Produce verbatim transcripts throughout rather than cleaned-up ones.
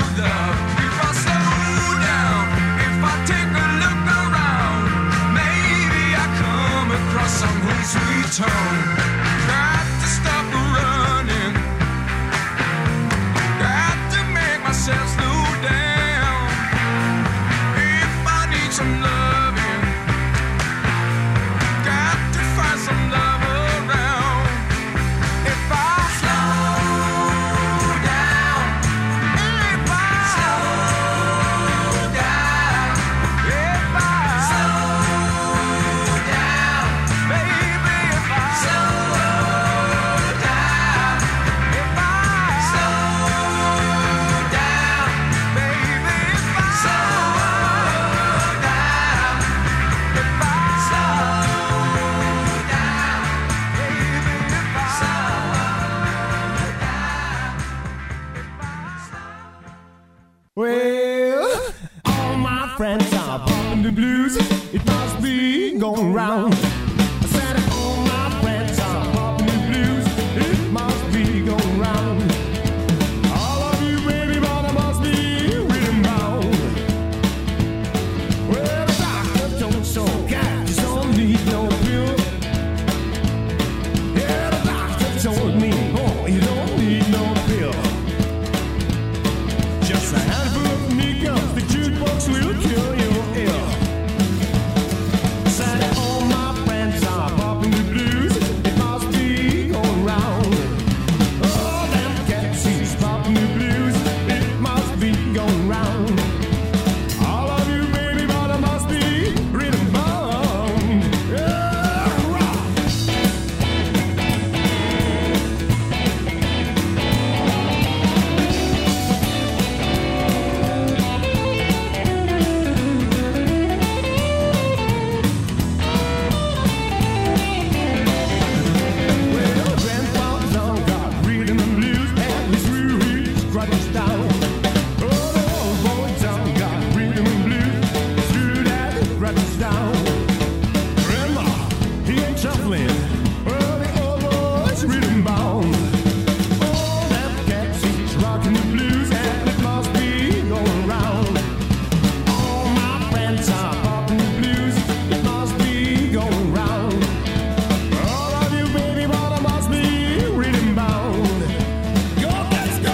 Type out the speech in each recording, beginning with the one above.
love. If I slow down, if I take a look around, maybe I come across some sweet tone. Got to stop running, got to make myself slow down. If I need some loving, got to find some love around. If I slow down, if I slow down, if I slow down, baby, if I slow down, if I slow down, baby, if I slow down, if I slow down, baby, if I Well, all my friends are bumping the blues. It must be going round. I said all my friends are bumping the blues. It must be going round. All of you baby, but I must be rhythm bound. Well, the doctor told so, cats don't need no pill. Yeah, the doctor told me, oh, you don't need no pill. Just a handful of nickels, the jukebox will kill you ill. Said all my friends are popping the blues. It must be going round. All them cats is popping the blues. It must be going round. All of you baby, but I must be rhythm bound. Yeah, rock. Well, grandpa's on got rhythm and blues, and he's really crutches down. Oh, the old boy's on got rhythm and blues, through that crutches down. Grandma, he ain't shuffling. Well, the old boy's rhythm bound. All them cats, he's rocking the blues, and it must be going round. All my friends are popping the blues. It must be going round. All of you baby, but I must be rhythm bound. Go, let's go!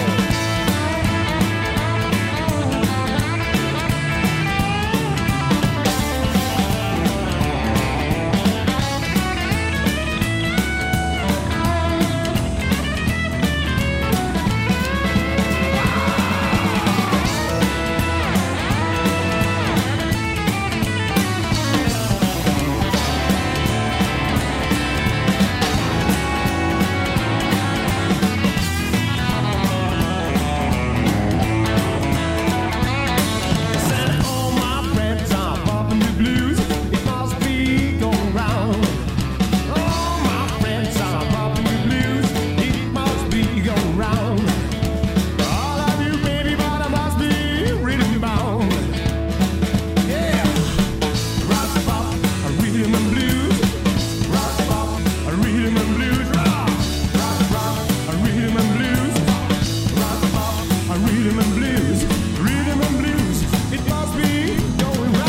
Said all my friends are popping the blues. It must be going round. All my friends are popping the blues. It must be going round. All of you baby, but I must be rhythm bound. Yeah, rock pop, a rhythm and blues. Rock pop, a rhythm and blues. Rock, rock, rock, a rhythm and blues. Rock pop, a rhythm and blues. Rhythm and blues. It must be going round.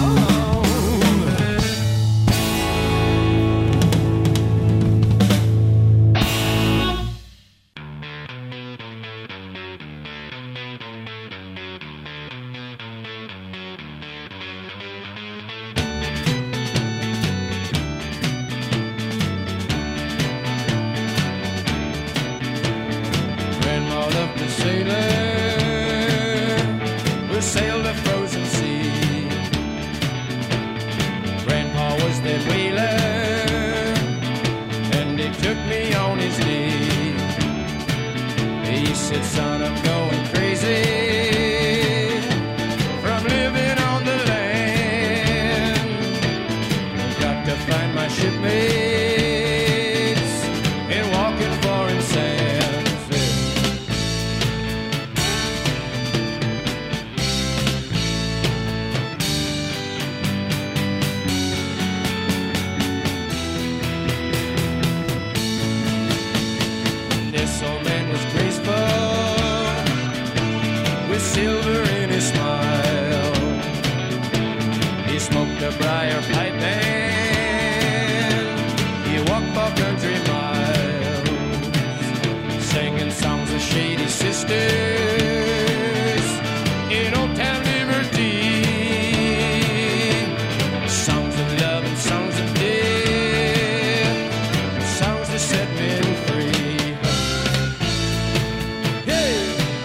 Grandma loved to sailor, we sailed the frozen sea. Grandpa was that whaler, and he took me on his knee. He said, son, I'm going crazy from living on the land. Got to find my shipmates and walking foreign sands. This old man was graceful, briar pipe band. You walk for country miles, singing songs of shady sisters in Old Town Liberty. Songs of love and songs of death, songs that set men free. Hey!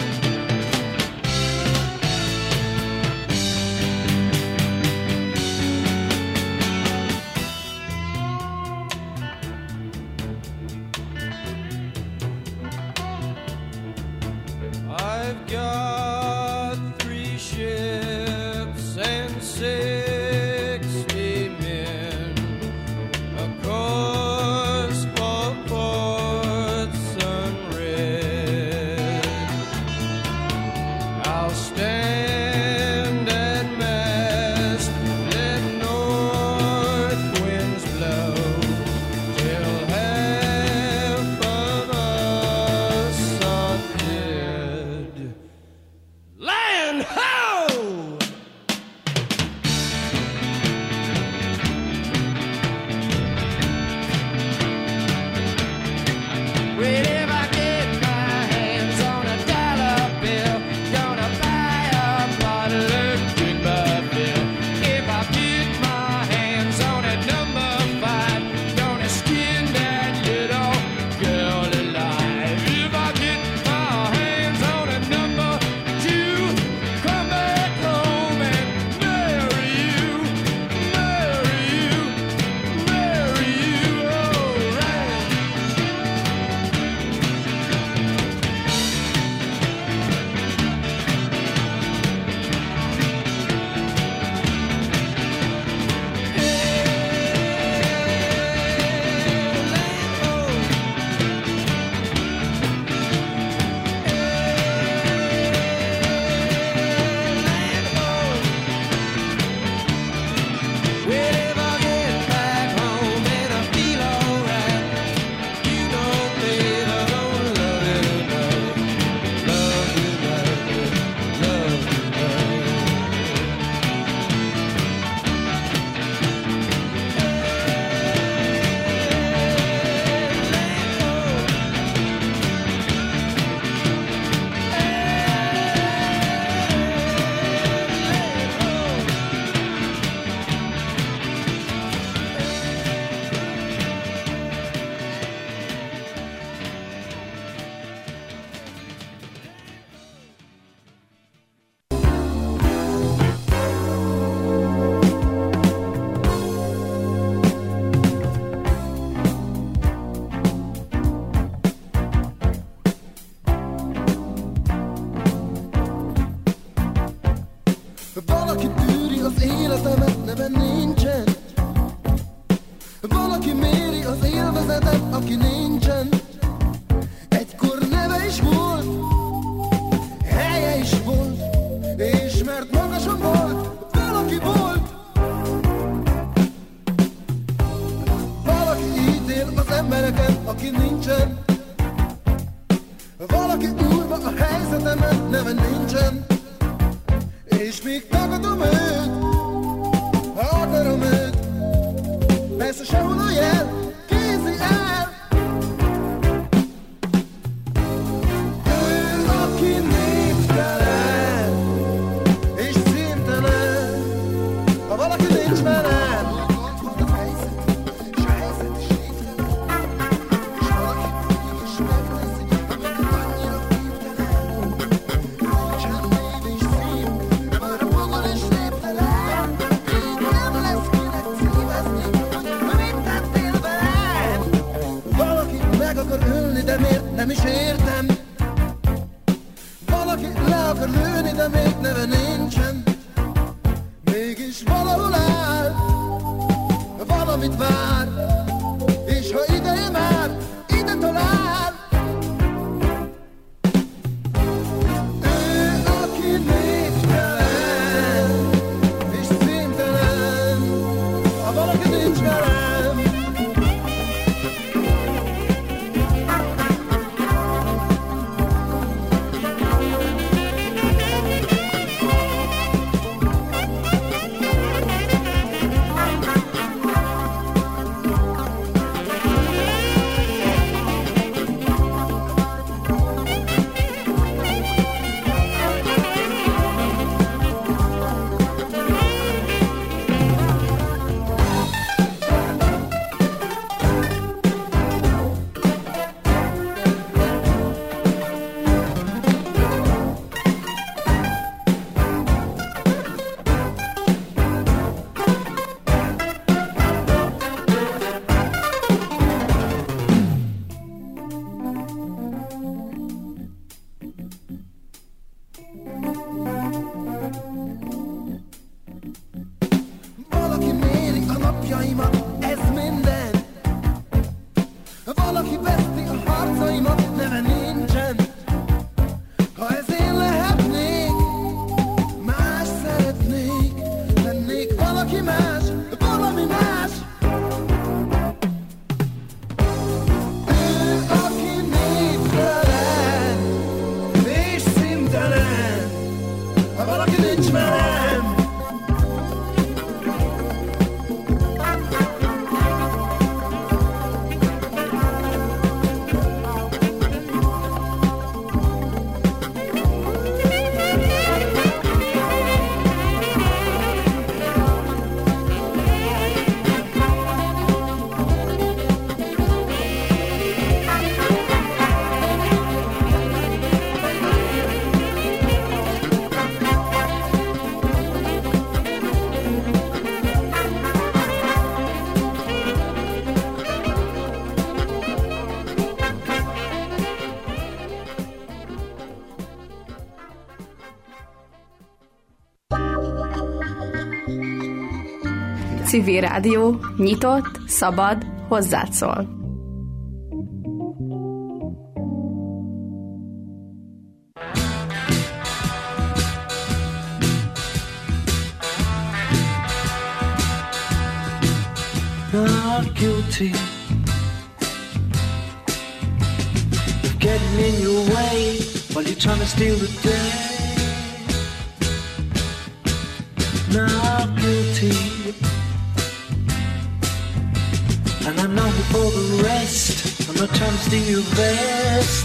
I've got three ships and sixty men, a course for Port Sunred. I'll stand and mast, let north winds blow, till half of us are dead. Land ho! Well, if I get my hands on a dollar bill, gonna buy a bottle of Greenbud Bill. If I get my hands on a number five, gonna skin that little girl alive. If I get my hands on a number two, come back home and marry you, marry you, marry you, alright. Well, if I get back home and I feel alright, you know, babe, I don't love you tonight, love you tonight, love you tonight. Valaki tűri az életemet, neve nincsen. Valaki méri az élvezetet, aki nincsen. Egykor neve is volt, helye is volt, és mert magasan volt, valaki volt. Valaki ítél az embereken, aki nincsen. Valaki úrva a helyzetemet, neve nincsen. És még tagadom őt, ha akarom őt. Persze sehol a jel, kézi el. Ő, aki névtelen és színtelen, ha valaki nincs velem. Van a helyzet, és a helyzet is névtelen. És valaki mégis megveszi, amit annyira névtelen. Nincsen név és szív, már a maga is névtelen. Így nem lesz kinek címezni, hogy mit tettél velem. Valaki meg akar ölni, de miért nem is értem. Valaki le akar lőni, de még neve nincsen. Mégis valahol áll, valamit vár, és ha ideje már, ide talál. Ő, aki névtelen és színtelen, ha valaki nincs velem. Civil Rádió, nyitott, szabad, hozzád szól. Not guilty of getting in your way while you're trying to steal the day. Not guilty, and I'm not here for the rest. I'm not trying to steal your best.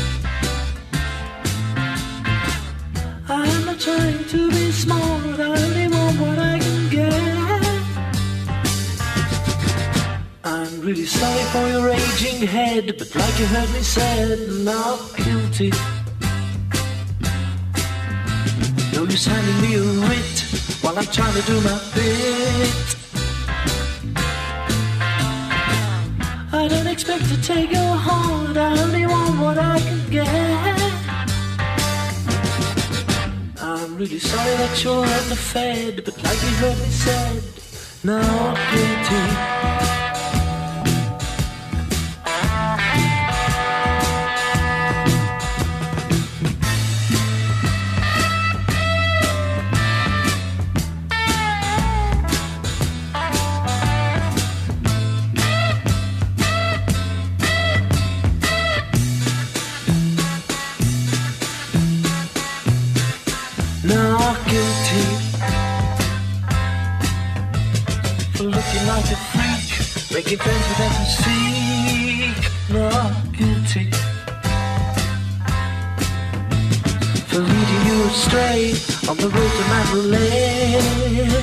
I'm not trying to be smart, I only want what I can get. I'm really sorry for your raging head, but like you heard me said, not guilty. No use handing me a writ while I'm trying to do my bit. I don't expect to take your heart, I only want what I can get. I'm really sorry that you're underfed, but like you heard me said, not guilty. Making friends with them seek, not guilty. For leading you astray on the road to Mandalay.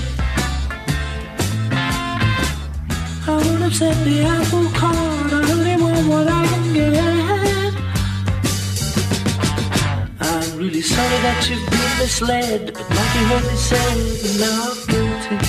I would have said the apple cart, I only want what I can get. I'm really sorry that you've been misled, but like you heard me say, not guilty.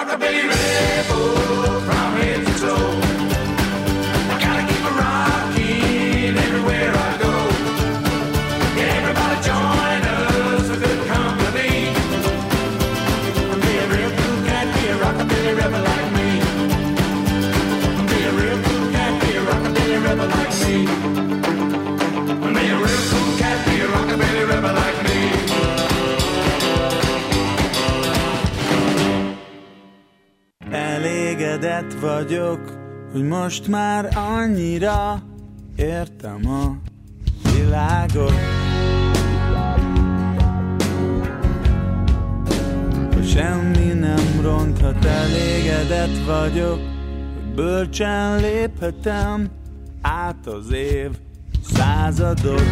rockabilly rebel from head to toe. I gotta keep a rocking everywhere I go. Yeah, everybody join us for good company. Be a real cool cat, be a rockabilly rebel like me. Be a real cool cat, be a rockabilly rebel like me. Be a real cool cat, be a rockabilly rebel like me. Elégedett vagyok, hogy most már annyira értem a világot, hogy semmi nem ronthat. Elégedett vagyok, hogy bölcsen léphetem át az év századot,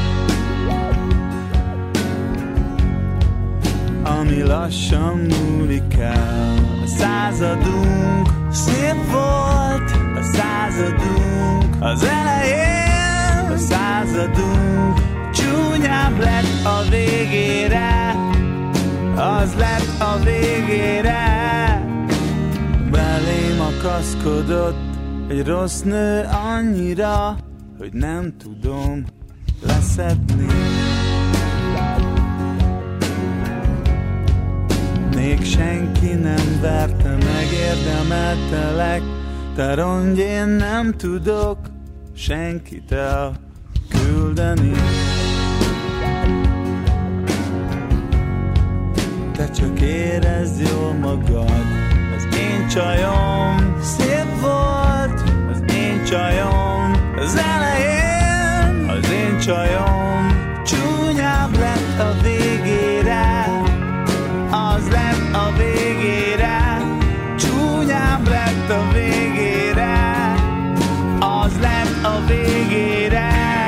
ami lassan múlik el. A századunk szép volt, a századunk az elején, a századunk csúnyább lett a végére, az lett a végére. Belém akaszkodott egy rossz nő annyira, hogy nem tudom leszedni. Még senki nem verte, megérdemeltelek, de rongy én nem tudok senkit elküldeni. Te csak érezd jól magad, az én csajom szép volt, az én csajom az elején, az én csajom csúnyább lett a végére, az lett a végére, csúnyább lett a végére, az lett a végére.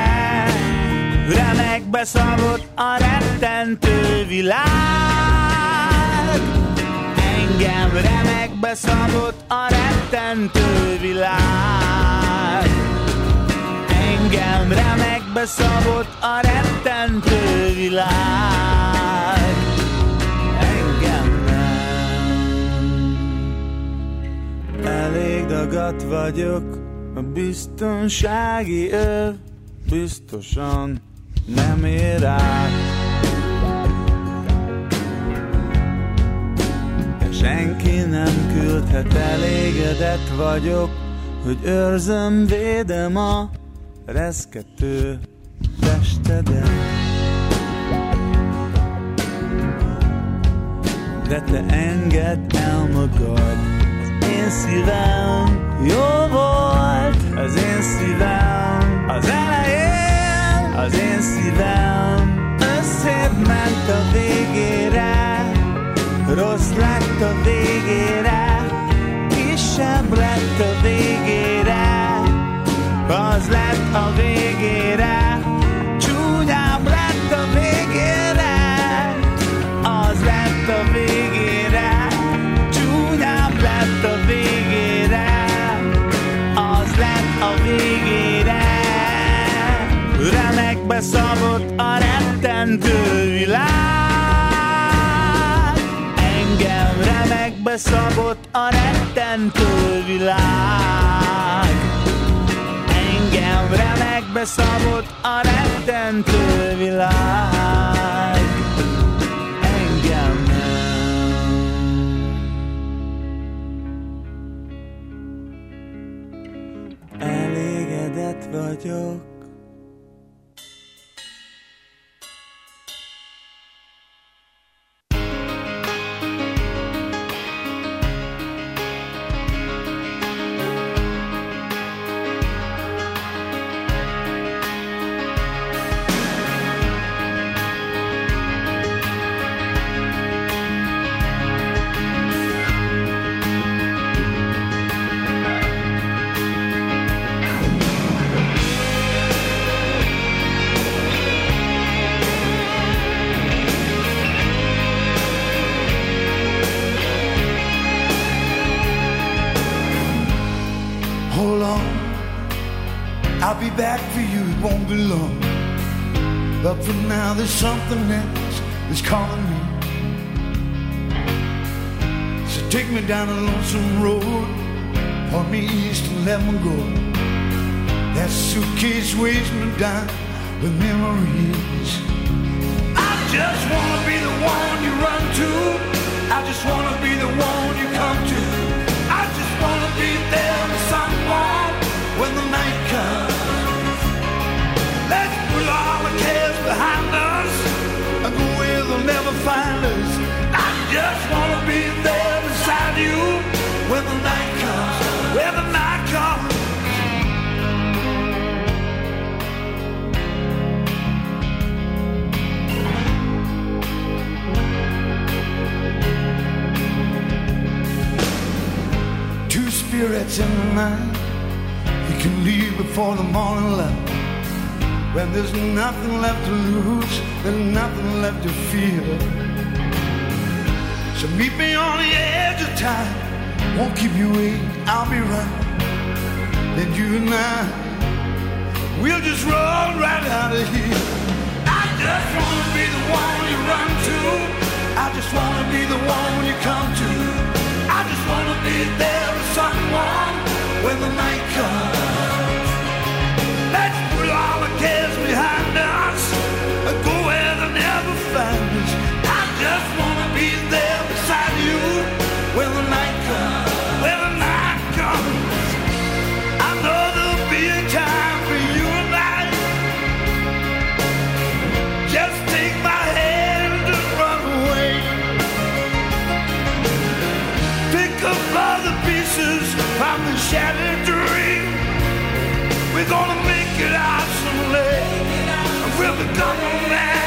Remekbe szabott a rettentő világ, engem remekbe szabott a rettentő világ, engem remekbe szabott a rettentő világ. Elég dagadt vagyok, a biztonsági öv biztosan nem ér át. Senki nem küldhet, elégedett vagyok, hogy őrzöm, védem a reszkető testedet. De te engedd el magad, én szívem jó volt, az én szívem az elején, az én szívem összébb ment a végére, rossz lett a végére, kisebb lett a végére, az lett a végére, csúnyább lett a végére, az lett a végére, csúnyább lett a végére, az lett a végére. Remekbe szabott a rettentő világ, engem remekbe szabott a rettentő világ, engem remekbe szabott a rettentő világ, engem elégedett vagyok. I'll be back for you, it won't be long. But for now there's something else that's calling me. So take me down a lonesome road, point me east and let me go. That suitcase weighs me down with memories. I just wanna be the one you run to. I just wanna be the one you come to. I just wanna be there with someone when the night comes. Let's put all the cares behind us and go where they'll never find us. I just wanna be there beside you when the night comes, when the night comes. Two spirits in the night, you can leave before the morning light. When there's nothing left to lose, there's nothing left to fear. So meet me on the edge of time, won't keep you waiting, I'll be right. Then you and I, we'll just roll right out of here. I just wanna be the one you run to. I just wanna be the one you come to. I just wanna be there with someone when the night comes. Let's put all the cares behind us and go where they'll never find us. I just wanna be there beside you when the night comes, when the night comes. I know there'll be a time for you and I. Just take my hand and run away. Pick up all the pieces from the shattered dream. We're gonna make it out someday. We'll become a man.